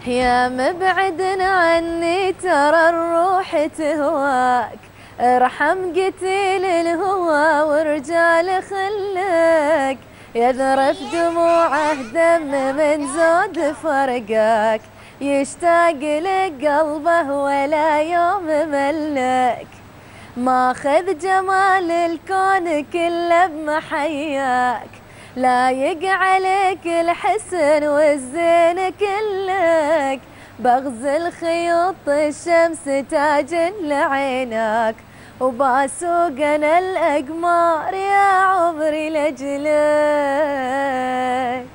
يا مبعد عني ترى الروح تهواك، ارحم قتيل الهوى ورجال خلك، يذرف دموعه دم من زود فرقك، يشتاق لك قلبه ولا يوم ملك، ماخذ جمال الكون كله بمحياك، لايق عليك الحسن والزين كلك، بغزل خيوط الشمس تاج لعينك، وباسوق انا الاقمار يا عمري لاجلك.